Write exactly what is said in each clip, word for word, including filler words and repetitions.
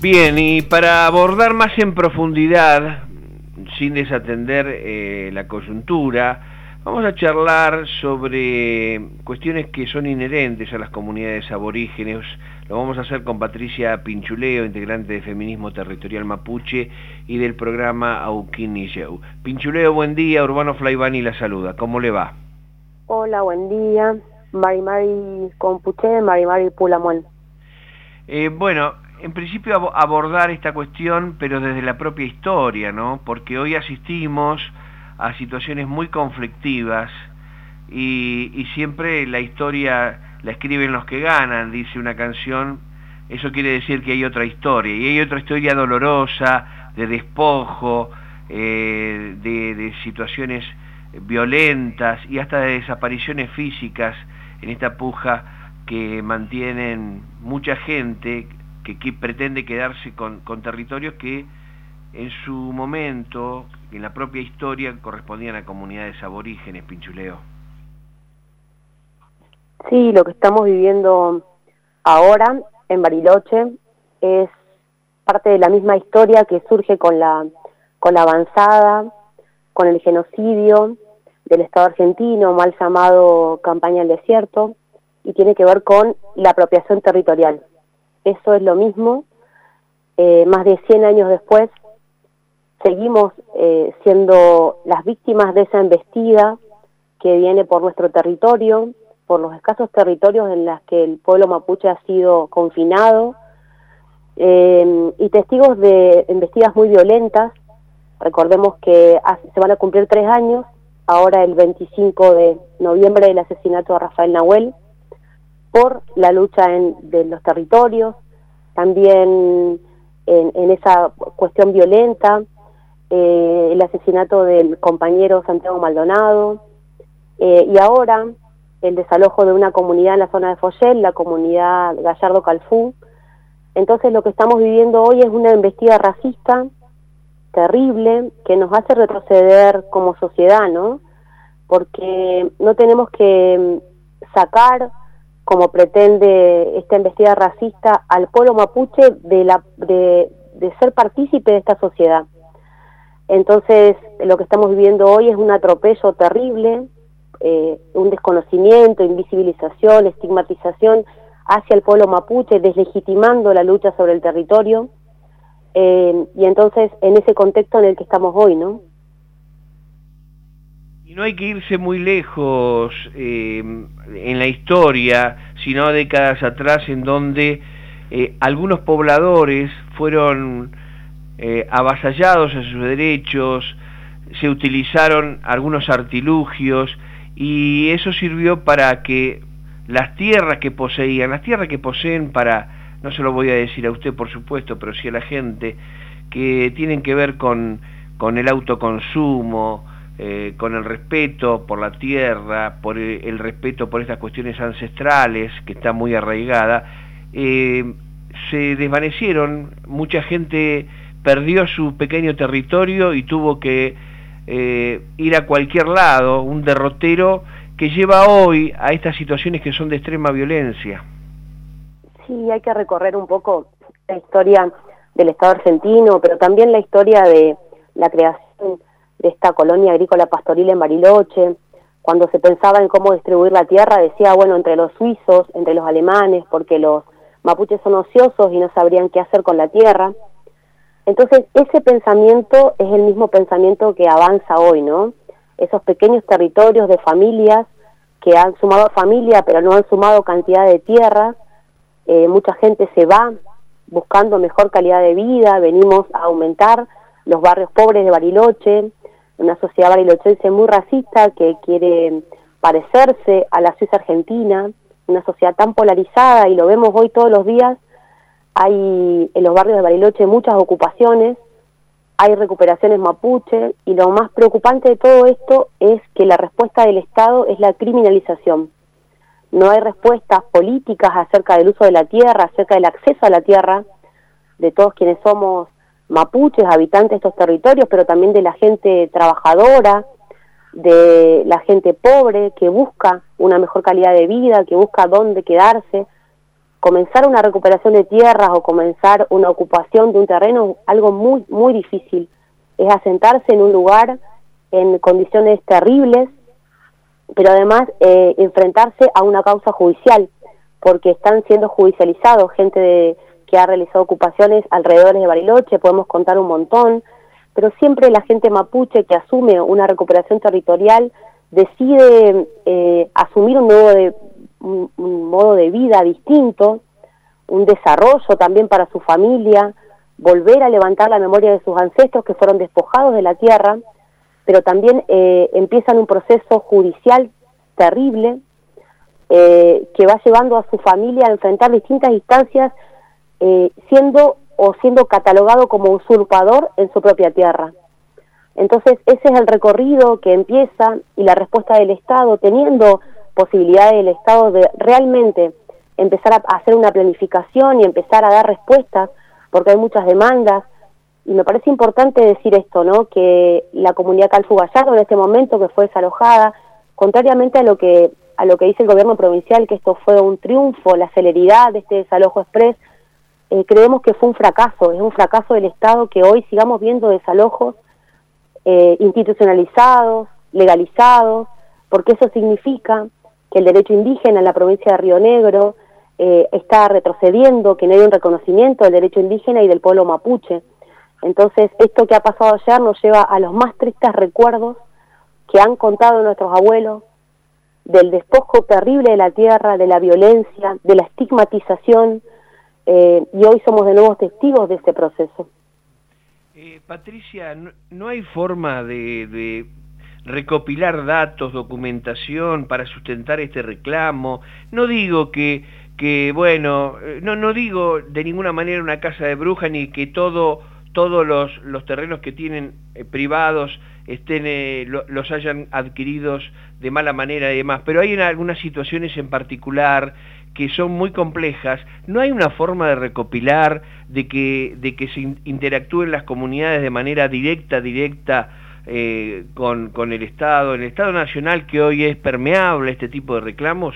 Bien, y para abordar más en profundidad, sin desatender eh, la coyuntura, vamos a charlar sobre cuestiones que son inherentes a las comunidades aborígenes. Lo vamos a hacer con Patricia Pinchuleo, integrante de Feminismo Territorial Mapuche y del programa Auquín Niyeu. Pinchuleo, buen día. Urbano Flaivani la saluda. ¿Cómo le va? Hola, buen día. Mari Mari Compuche, Mari Mari Pulamón. Eh, bueno, en principio ab abordar esta cuestión, pero desde la propia historia, ¿no? Porque hoy asistimos a situaciones muy conflictivas y, y siempre la historia la escriben los que ganan, dice una canción. Eso quiere decir que hay otra historia, y hay otra historia dolorosa, de despojo, eh, de, de situaciones violentas y hasta de desapariciones físicas en esta puja que mantienen mucha gente que, que pretende quedarse con, con territorios que en su momento, en la propia historia, correspondían a comunidades aborígenes. Pinchuleo. Sí, lo que estamos viviendo ahora en Bariloche es parte de la misma historia que surge con la, con la avanzada, con el genocidio del Estado argentino, mal llamado Campaña del Desierto, y tiene que ver con la apropiación territorial. Eso es lo mismo, eh, más de cien años después, seguimos eh, siendo las víctimas de esa embestida que viene por nuestro territorio, por los escasos territorios en los que el pueblo mapuche ha sido confinado, eh, y testigos de embestidas muy violentas. Recordemos que hace, se van a cumplir tres años, ahora el veinticinco de noviembre, del asesinato de Rafael Nahuel, por la lucha en, de los territorios, también en, en esa cuestión violenta, eh, el asesinato del compañero Santiago Maldonado, eh, y ahora el desalojo de una comunidad en la zona de Foyel, la comunidad Gallardo Calfú. Entonces lo que estamos viviendo hoy es una embestida racista terrible que nos hace retroceder como sociedad, ¿no? Porque no tenemos que sacar, como pretende esta embestida racista, al pueblo mapuche de, la, de, de ser partícipe de esta sociedad. Entonces, lo que estamos viviendo hoy es un atropello terrible, eh, un desconocimiento, invisibilización, estigmatización hacia el pueblo mapuche, deslegitimando la lucha sobre el territorio, eh, y entonces en ese contexto en el que estamos hoy, ¿no? Y no hay que irse muy lejos eh, en la historia, sino décadas atrás, en donde eh, algunos pobladores fueron eh, avasallados en sus derechos, se utilizaron algunos artilugios, y eso sirvió para que las tierras que poseían, las tierras que poseen para, no se lo voy a decir a usted por supuesto, pero sí a la gente, que tienen que ver con, con el autoconsumo, Eh, con el respeto por la tierra, por el, el respeto por estas cuestiones ancestrales, que está muy arraigada, eh, se desvanecieron, mucha gente perdió su pequeño territorio y tuvo que eh, ir a cualquier lado, un derrotero que lleva hoy a estas situaciones que son de extrema violencia. Sí, hay que recorrer un poco la historia del Estado argentino, pero también la historia de la creación de esta colonia agrícola pastoril en Bariloche. Cuando se pensaba en cómo distribuir la tierra, decía, bueno, entre los suizos, entre los alemanes, porque los mapuches son ociosos y no sabrían qué hacer con la tierra. Entonces, ese pensamiento es el mismo pensamiento que avanza hoy, ¿no? Esos pequeños territorios de familias que han sumado familia, pero no han sumado cantidad de tierra. Eh, mucha gente se va buscando mejor calidad de vida, venimos a aumentar los barrios pobres de Bariloche, una sociedad barilochense muy racista que quiere parecerse a la Suiza argentina, una sociedad tan polarizada, y lo vemos hoy todos los días. Hay en los barrios de Bariloche muchas ocupaciones, hay recuperaciones mapuche, y lo más preocupante de todo esto es que la respuesta del Estado es la criminalización. No hay respuestas políticas acerca del uso de la tierra, acerca del acceso a la tierra de todos quienes somos mapuches, habitantes de estos territorios, pero también de la gente trabajadora, de la gente pobre que busca una mejor calidad de vida, que busca dónde quedarse. comenzar una recuperación de tierras o comenzar una ocupación de un terreno es algo muy, muy difícil. Es asentarse en un lugar en condiciones terribles, pero además eh, enfrentarse a una causa judicial, porque están siendo judicializados gente de, que ha realizado ocupaciones alrededor de Bariloche, podemos contar un montón, pero siempre la gente mapuche que asume una recuperación territorial decide eh, asumir un nuevo de, un, un modo de vida distinto, un desarrollo también para su familia, volver a levantar la memoria de sus ancestros que fueron despojados de la tierra, pero también eh, empiezan un proceso judicial terrible eh, que va llevando a su familia a enfrentar distintas instancias eh, siendo o siendo catalogado como usurpador en su propia tierra. Entonces ese es el recorrido que empieza y la respuesta del Estado, teniendo posibilidades del Estado de realmente empezar a hacer una planificación y empezar a dar respuestas, porque hay muchas demandas. Y me parece importante decir esto, ¿no? Que la comunidad Calfú Gallardo en este momento que fue desalojada, contrariamente a lo que a lo que dice el gobierno provincial, que esto fue un triunfo, la celeridad de este desalojo express, eh, creemos que fue un fracaso, es un fracaso del Estado que hoy sigamos viendo desalojos eh, institucionalizados, legalizados, porque eso significa que el derecho indígena en la provincia de Río Negro eh, está retrocediendo, que no hay un reconocimiento del derecho indígena y del pueblo mapuche. Entonces, esto que ha pasado ayer nos lleva a los más tristes recuerdos que han contado nuestros abuelos, del despojo terrible de la tierra, de la violencia, de la estigmatización, eh, y hoy somos de nuevo testigos de este proceso. Eh, Patricia, no, no hay forma de, de recopilar datos, documentación para sustentar este reclamo. No digo que, que bueno, no, no digo de ninguna manera una casa de brujas ni que todo... todos los, los terrenos que tienen eh, privados estén, eh, lo, los hayan adquiridos de mala manera y demás, pero hay algunas situaciones en particular que son muy complejas. ¿No hay una forma de recopilar, de que, de que se in, interactúen las comunidades de manera directa, directa eh, con, con el Estado, el Estado Nacional, que hoy es permeable a este tipo de reclamos?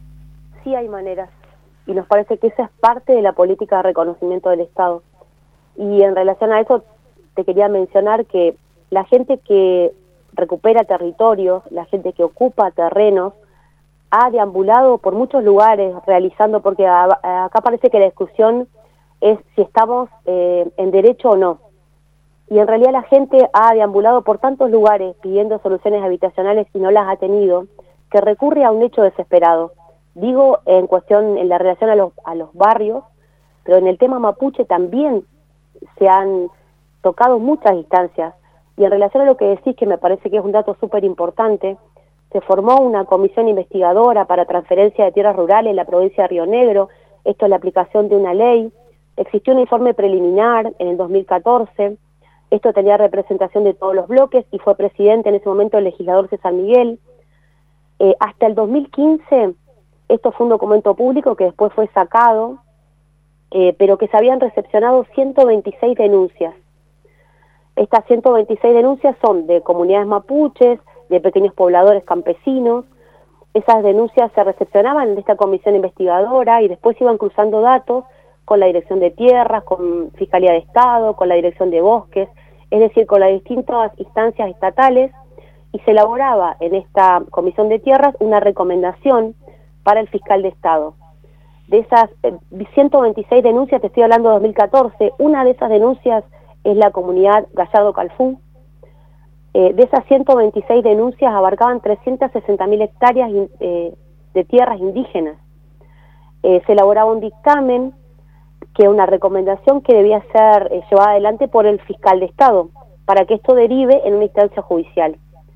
Sí hay maneras, y nos parece que esa es parte de la política de reconocimiento del Estado. Y en relación a eso, te quería mencionar que la gente que recupera territorios, la gente que ocupa terrenos, ha deambulado por muchos lugares realizando, porque a, a, acá parece que la discusión es si estamos eh, en derecho o no. Y en realidad la gente ha deambulado por tantos lugares pidiendo soluciones habitacionales y no las ha tenido, que recurre a un hecho desesperado. Digo en cuestión, en la relación a los, a los barrios, pero en el tema mapuche también se han tocado muchas instancias, y en relación a lo que decís, que me parece que es un dato súper importante, se formó una comisión investigadora para transferencia de tierras rurales en la provincia de Río Negro. Esto es la aplicación de una ley. Existió un informe preliminar en el dos mil catorce, esto tenía representación de todos los bloques y fue presidente en ese momento el legislador César Miguel. Eh, hasta el dos mil quince, esto fue un documento público que después fue sacado, Eh, pero que se habían recepcionado ciento veintiséis denuncias. Estas ciento veintiséis denuncias son de comunidades mapuches, de pequeños pobladores campesinos. Esas denuncias se recepcionaban en esta comisión investigadora y después iban cruzando datos con la Dirección de Tierras, con Fiscalía de Estado, con la Dirección de Bosques, es decir, con las distintas instancias estatales, y se elaboraba en esta comisión de tierras una recomendación para el fiscal de Estado. De esas ciento veintiséis denuncias, te estoy hablando de dos mil catorce, una de esas denuncias es la comunidad Gallardo Calfú. Eh, de esas ciento veintiséis denuncias abarcaban trescientas sesenta mil hectáreas eh, de tierras indígenas. Eh, se elaboraba un dictamen, que una recomendación que debía ser eh, llevada adelante por el fiscal de Estado, para que esto derive en una instancia judicial.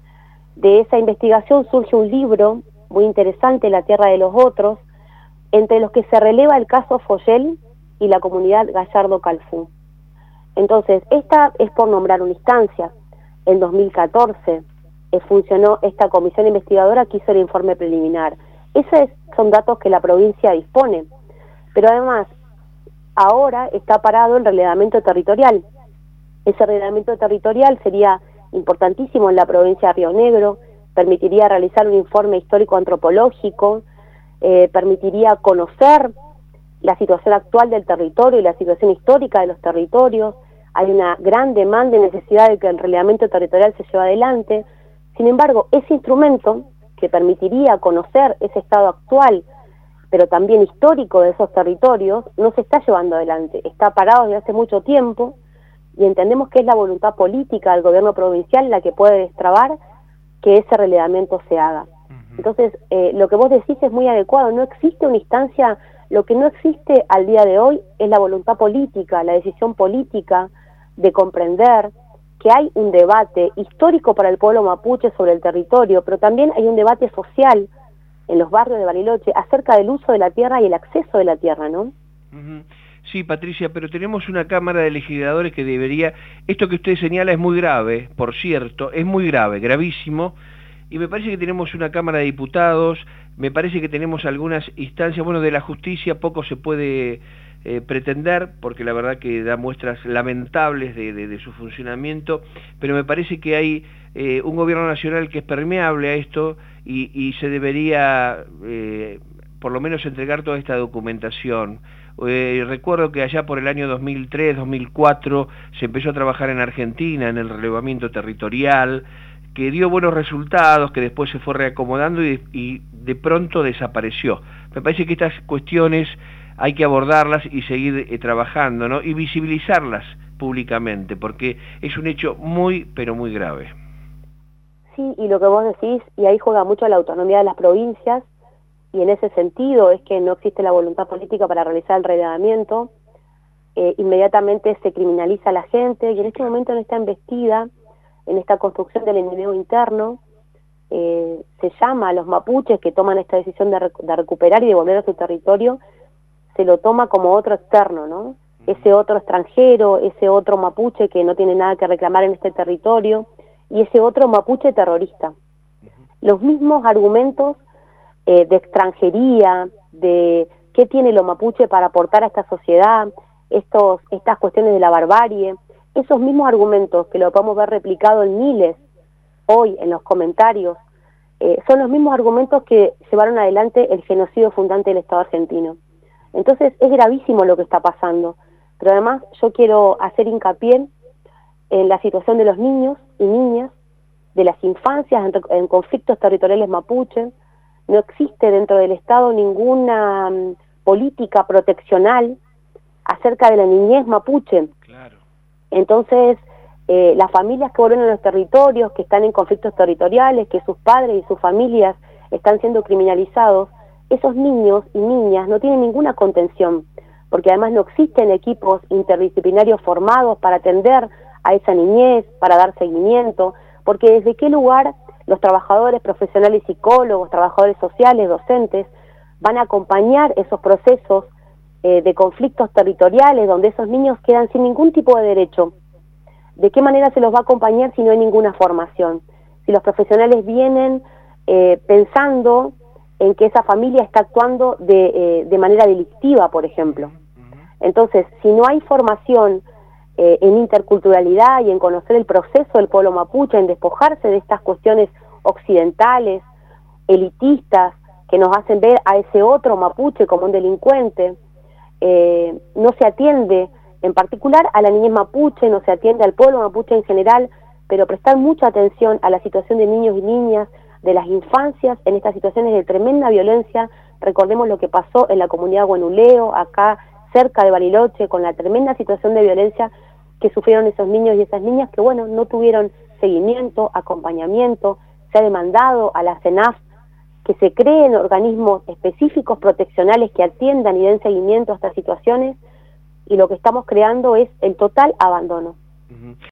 De esa investigación surge un libro muy interesante, La Tierra de los Otros, entre los que se releva el caso Foyel y la comunidad Gallardo Calfú. Entonces, esta es por nombrar una instancia. En dos mil catorce eh, funcionó esta comisión investigadora que hizo el informe preliminar. Esos son datos que la provincia dispone, pero además ahora está parado el relevamiento territorial. Ese relevamiento territorial sería importantísimo en la provincia de Río Negro, permitiría realizar un informe histórico-antropológico, Eh, permitiría conocer la situación actual del territorio y la situación histórica de los territorios. Hay una gran demanda y necesidad de que el relevamiento territorial se lleve adelante. Sin embargo, ese instrumento que permitiría conocer ese estado actual, pero también histórico de esos territorios, no se está llevando adelante. Está parado desde hace mucho tiempo y entendemos que es la voluntad política del gobierno provincial la que puede destrabar que ese relevamiento se haga. Entonces, eh, lo que vos decís es muy adecuado. No existe una instancia, lo que no existe al día de hoy es la voluntad política, la decisión política de comprender que hay un debate histórico para el pueblo mapuche sobre el territorio, pero también hay un debate social en los barrios de Bariloche acerca del uso de la tierra y el acceso de la tierra, ¿no? Uh-huh. Sí, Patricia, pero tenemos una Cámara de Legisladores que debería... Esto que usted señala es muy grave, por cierto, es muy grave, gravísimo, y me parece que tenemos una Cámara de Diputados, me parece que tenemos algunas instancias, bueno, de la justicia poco se puede eh, pretender, porque la verdad que da muestras lamentables de, de, de su funcionamiento, pero me parece que hay eh, un gobierno nacional que es permeable a esto y, y se debería, eh, por lo menos, entregar toda esta documentación. Eh, recuerdo que allá por el año dos mil tres, dos mil cuatro se empezó a trabajar en Argentina en el relevamiento territorial, que dio buenos resultados, que después se fue reacomodando y, y de pronto desapareció. Me parece que estas cuestiones hay que abordarlas y seguir eh, trabajando, ¿no? Y visibilizarlas públicamente, porque es un hecho muy, pero muy grave. Sí, y lo que vos decís, y ahí juega mucho la autonomía de las provincias, y en ese sentido es que no existe la voluntad política para realizar el relevamiento, eh, inmediatamente se criminaliza a la gente, y en este momento en esta embestida, en esta construcción del enemigo interno, eh, se llama a los mapuches que toman esta decisión de, rec de recuperar y devolver a su territorio, se lo toma como otro externo, ¿no? Uh-huh. Ese otro extranjero, ese otro mapuche que no tiene nada que reclamar en este territorio, y ese otro mapuche terrorista. Uh-huh. Los mismos argumentos eh, de extranjería, de qué tiene lo mapuche para aportar a esta sociedad, estos, estas cuestiones de la barbarie, esos mismos argumentos que lo podemos ver replicado en miles hoy en los comentarios, eh, son los mismos argumentos que llevaron adelante el genocidio fundante del Estado argentino. Entonces es gravísimo lo que está pasando, pero además yo quiero hacer hincapié en la situación de los niños y niñas, de las infancias en, en conflictos territoriales mapuches. No existe dentro del Estado ninguna um, política proteccional acerca de la niñez mapuche. Claro. Entonces, eh, las familias que vuelven a los territorios, que están en conflictos territoriales, que sus padres y sus familias están siendo criminalizados, esos niños y niñas no tienen ninguna contención, porque además no existen equipos interdisciplinarios formados para atender a esa niñez, para dar seguimiento, porque desde qué lugar los trabajadores profesionales, psicólogos, trabajadores sociales, docentes, van a acompañar esos procesos eh, de conflictos territoriales donde esos niños quedan sin ningún tipo de derecho. ¿De qué manera se los va a acompañar si no hay ninguna formación? Si los profesionales vienen eh, pensando en que esa familia está actuando de, eh, de manera delictiva, por ejemplo. Entonces, si no hay formación eh, en interculturalidad y en conocer el proceso del pueblo mapuche, en despojarse de estas cuestiones occidentales, elitistas, que nos hacen ver a ese otro mapuche como un delincuente, eh, no se atiende en particular a la niñez mapuche, no se atiende al pueblo mapuche en general, pero prestar mucha atención a la situación de niños y niñas, de las infancias en estas situaciones de tremenda violencia. Recordemos lo que pasó en la comunidad Huenuleo, acá cerca de Bariloche, con la tremenda situación de violencia que sufrieron esos niños y esas niñas que, bueno, no tuvieron seguimiento, acompañamiento. Se ha demandado a la CENAF que se creen organismos específicos proteccionales que atiendan y den seguimiento a estas situaciones, y lo que estamos creando es el total abandono. Uh-huh.